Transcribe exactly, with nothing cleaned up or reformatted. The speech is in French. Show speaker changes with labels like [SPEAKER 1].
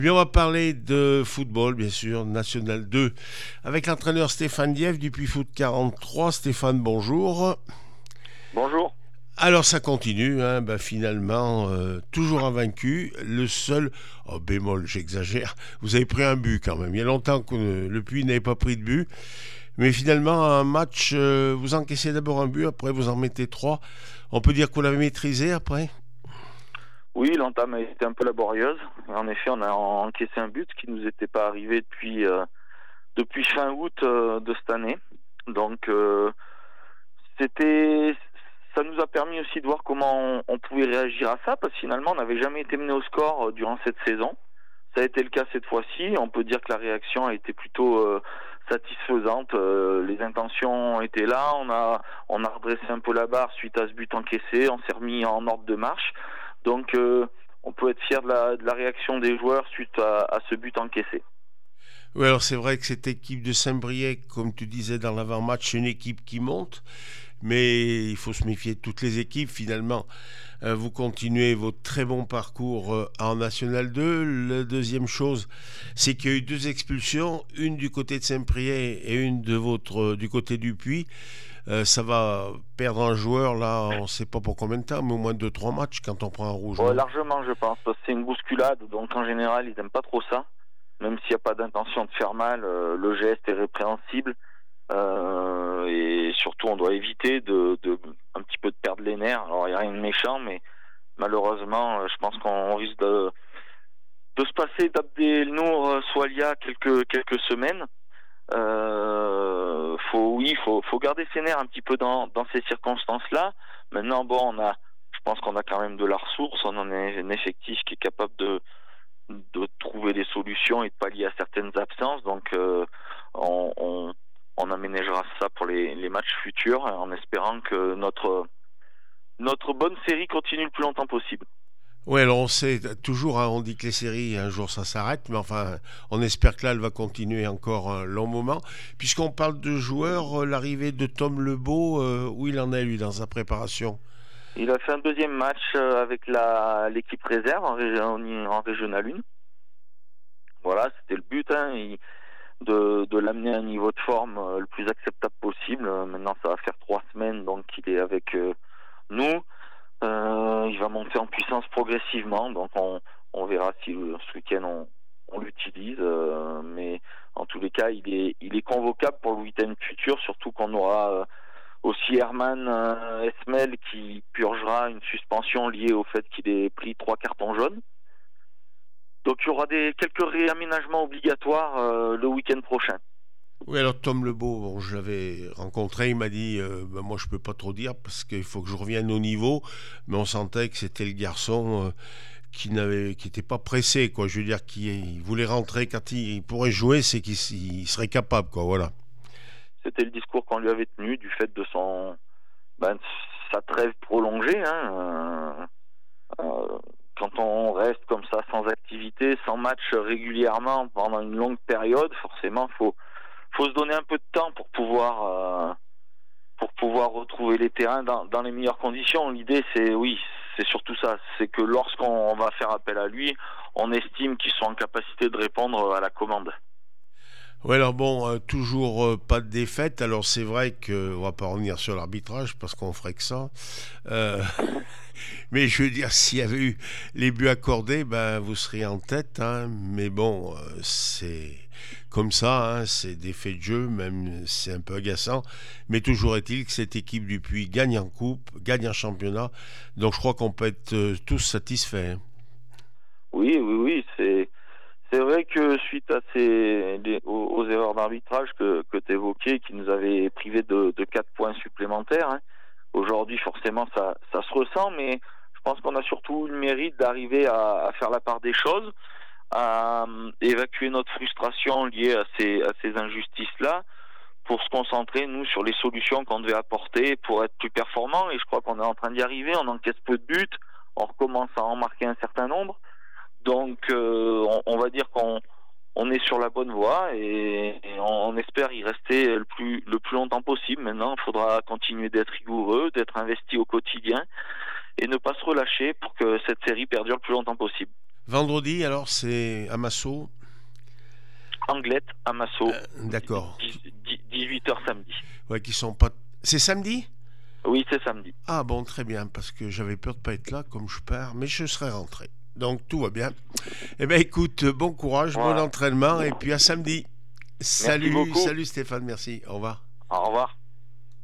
[SPEAKER 1] Bien, on va parler de football, bien sûr, National deux, avec l'entraîneur Stéphane Lièvre du Puy Foot quarante-trois. Stéphane, bonjour.
[SPEAKER 2] Bonjour.
[SPEAKER 1] Alors ça continue, hein, bah, finalement, euh, toujours invaincu. Le seul, oh bémol, j'exagère, vous avez pris un but quand même. Il y a longtemps que euh, le Puy n'avait pas pris de but. Mais finalement, un match, euh, vous encaissez d'abord un but, après vous en mettez trois. On peut dire que vous l'avez maîtrisé après.
[SPEAKER 2] Oui, l'entame a été un peu laborieuse. En effet, on a encaissé un but qui nous était pas arrivé depuis euh, depuis fin août euh, de cette année. Donc euh, c'était ça nous a permis aussi de voir comment on, on pouvait réagir à ça, parce que finalement on n'avait jamais été mené au score euh, durant cette saison. Ça a été le cas cette fois-ci. On peut dire que la réaction a été plutôt euh, satisfaisante. Euh, les intentions étaient là. On a on a redressé un peu la barre suite à ce but encaissé. On s'est remis en ordre de marche. Donc euh, on peut être fier de la, de la réaction des joueurs suite à, à ce but encaissé.
[SPEAKER 1] Oui, alors c'est vrai que cette équipe de Saint-Brieuc, comme tu disais dans l'avant-match, c'est une équipe qui monte. Mais il faut se méfier de toutes les équipes finalement. Euh, vous continuez votre très bon parcours euh, en National deux. La deuxième chose, c'est qu'il y a eu deux expulsions, une du côté de Saint-Priest et une de votre, euh, du côté du Puy. Euh, ça va perdre un joueur là, on ne sait pas pour combien de temps, mais au moins deux trois matchs quand on prend un rouge,
[SPEAKER 2] Bon,
[SPEAKER 1] non?
[SPEAKER 2] largement, je pense, parce que c'est une bousculade, donc en général, ils n'aiment pas trop ça. Même s'il n'y a pas d'intention de faire mal, euh, le geste est répréhensible. Euh, et surtout, on doit éviter de, de un petit peu de perdre les nerfs. Alors, il n'y a rien de méchant, mais malheureusement, euh, je pense qu'on risque de, de se passer d'Abdel Nour euh, Soalia quelques quelques semaines. Euh, faut oui, faut faut garder ses nerfs un petit peu dans dans ces circonstances-là. Maintenant, bon, on a, je pense qu'on a quand même de la ressource. On en a un effectif qui est capable de de trouver des solutions et de pallier à certaines absences. Donc, euh, on, on on aménagera ça pour les les matchs futurs, en espérant que notre notre bonne série continue le plus longtemps possible.
[SPEAKER 1] Oui, alors on sait toujours, hein, on dit que les séries, un jour ça s'arrête, mais enfin, on espère que là, elle va continuer encore un long moment. Puisqu'on parle de joueurs, euh, l'arrivée de Tom Lebeau, euh, où il en est, lui, dans sa préparation?
[SPEAKER 2] Il a fait un deuxième match euh, avec la l'équipe réserve en, région, en Régional un. Voilà, c'était le but, hein, il- de, de l'amener à un niveau de forme euh, le plus acceptable possible. Euh, maintenant, ça va faire trois semaines, donc il est avec euh, nous. Euh, il va monter en puissance progressivement, donc on, on verra si euh, ce week-end on, on l'utilise. Euh, mais en tous les cas, il est, il est convocable pour le week-end futur, surtout qu'on aura euh, aussi Herman euh, Esmel qui purgera une suspension liée au fait qu'il ait pris trois cartons jaunes. Donc il y aura des quelques réaménagements obligatoires euh, le week-end prochain.
[SPEAKER 1] Oui, alors Tom Lebeau, bon, je l'avais rencontré, il m'a dit, euh, ben, moi je peux pas trop dire parce qu'il faut que je revienne au niveau, mais on sentait que c'était le garçon euh, qui n'avait, qui était pas pressé, quoi. Je veux dire, qui il voulait rentrer quand il, il pourrait jouer, c'est qu'il s- il serait capable, quoi. Voilà.
[SPEAKER 2] C'était le discours qu'on lui avait tenu du fait de son ben, sa trêve prolongée. Hein, euh, euh, quand on reste comme ça sans activité, sans match régulièrement pendant une longue période, forcément faut faut se donner un peu de temps pour pouvoir euh, pour pouvoir retrouver les terrains dans, dans les meilleures conditions. L'idée, c'est oui, c'est surtout ça, c'est que lorsqu'on va faire appel à lui, on estime qu'ils sont en capacité de répondre à la commande.
[SPEAKER 1] Ouais, alors bon, euh, toujours euh, pas de défaite. Alors c'est vrai que on va pas revenir sur l'arbitrage parce qu'on ferait que ça. Euh, mais je veux dire, s'il y avait eu les buts accordés, ben vous seriez en tête, hein. Mais bon, euh, c'est comme ça, hein, c'est des faits de jeu, même c'est un peu agaçant. Mais toujours est-il que cette équipe du Puy gagne en coupe, gagne en championnat. Donc je crois qu'on peut être euh, tous satisfaits, hein.
[SPEAKER 2] Oui, oui, oui, c'est c'est vrai que suite à ces les- aux, aux erreurs d'arbitrage que, que tu évoquais, qui nous avaient privé de, de quatre points supplémentaires, hein, aujourd'hui forcément ça, ça se ressent, mais je pense qu'on a surtout eu le mérite d'arriver à, à faire la part des choses, à euh, évacuer notre frustration liée à ces, à ces injustices-là, pour se concentrer, nous, sur les solutions qu'on devait apporter pour être plus performants, et je crois qu'on est en train d'y arriver. On encaisse peu de buts, on recommence à en marquer un certain nombre. Donc, euh, on, on va dire qu'on on est sur la bonne voie et, et on, on espère y rester le plus, le plus longtemps possible. Maintenant, il faudra continuer d'être rigoureux, d'être investi au quotidien et ne pas se relâcher pour que cette série perdure le plus longtemps possible.
[SPEAKER 1] Vendredi, alors, c'est à Massot.
[SPEAKER 2] Anglette, à Massot.
[SPEAKER 1] Euh, d'accord.
[SPEAKER 2] dix-huit heures samedi.
[SPEAKER 1] Ouais, qui sont pas. C'est samedi?
[SPEAKER 2] Oui, c'est samedi.
[SPEAKER 1] Ah bon, très bien, parce que j'avais peur de pas être là comme je pars, mais je serai rentré. Donc tout va bien. Eh bien écoute, bon courage,
[SPEAKER 2] Voilà.
[SPEAKER 1] bon entraînement, et puis à samedi.
[SPEAKER 2] Merci
[SPEAKER 1] Salut,
[SPEAKER 2] beaucoup.
[SPEAKER 1] salut Stéphane, merci, au revoir.
[SPEAKER 2] Au revoir.